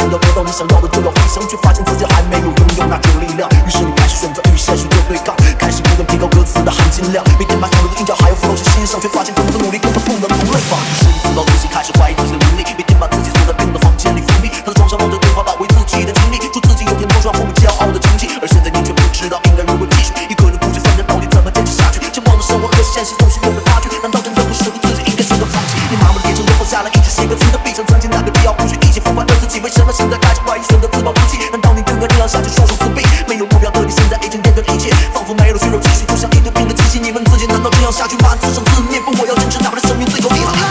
想要得到你想要的就要飞翔，却发现自己还没有拥有那种力量。于是你开始选择与现实做对抗，开始不断提高歌词的含金量，每天把想要的音调还要 flow 去欣赏，却发现更多的努力根本不能同类仿。于是你自暴自弃，开始怀疑自己的能力，每天把自己锁在病的房间里封闭，他的床上望着对话，把回自己的经历，说自己有天能让父母骄傲的经济。而现在你却不知道应该如何继续，一个人孤军奋战，到底怎么坚持下去？前往的生活和现实总是有个差距，难道真的不适合自己，应该选择放弃？你麻木的眼神都放下了，一直写歌词的闭上，曾经那个必要不去一起复盘的自己，为什么现在开始怀疑，选择自暴自弃？难道你更该这样下去，双手自闭？没有目标的你现在已经厌倦一切，仿佛没了血肉，继续就像一堆冰的机器。你问自己，难道这样下去吗？自生自灭，不，我要坚持，哪怕生命最后一行。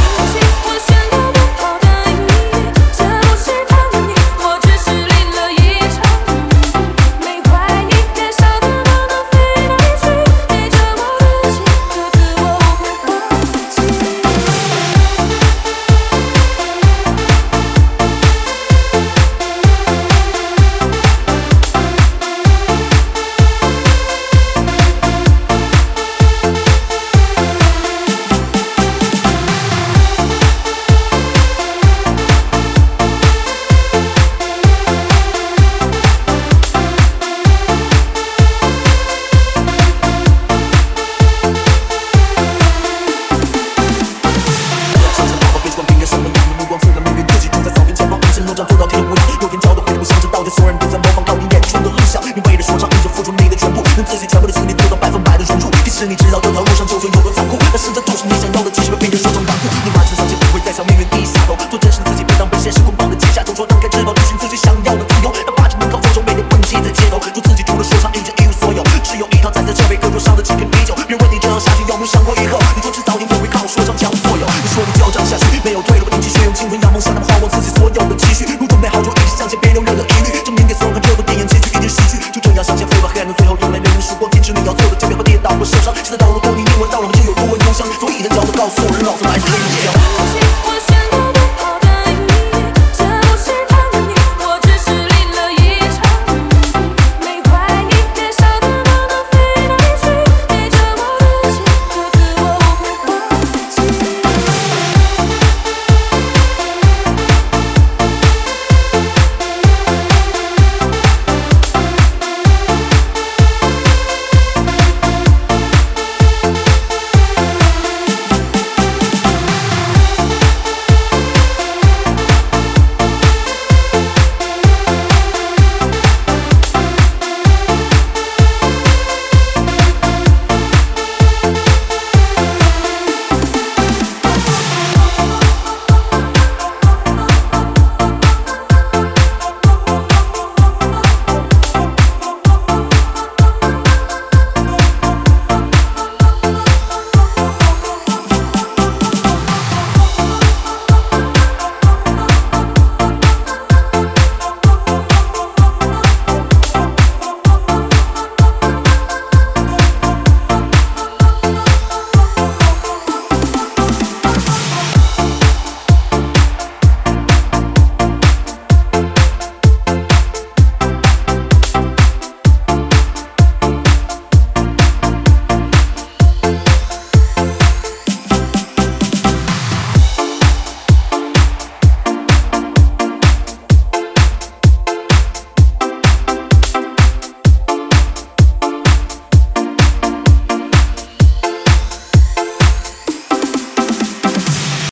做到天无恙，有天脚都会不想着到底所有人都在模仿到你眼中的理想。你为了说唱，你就付出你的全部，让自己全部的精力得到100%的融入。即使你知道这条路上究竟有多残酷，但是这就是你想要的，即使被别人说成顽固。你完全相信不会再向命运低下头，做真实的自己，别当被现实捆绑的阶下。就说张开翅膀，追寻自己想要的自由，哪怕只能靠双手，没人问街在街头，做自己除了说唱，一直一无所有，只有一套站在这杯课桌上的几瓶啤酒。别人问你这样下去有没有想过以后，你就知道你不会靠说唱抢所有。你说你就要这样下去。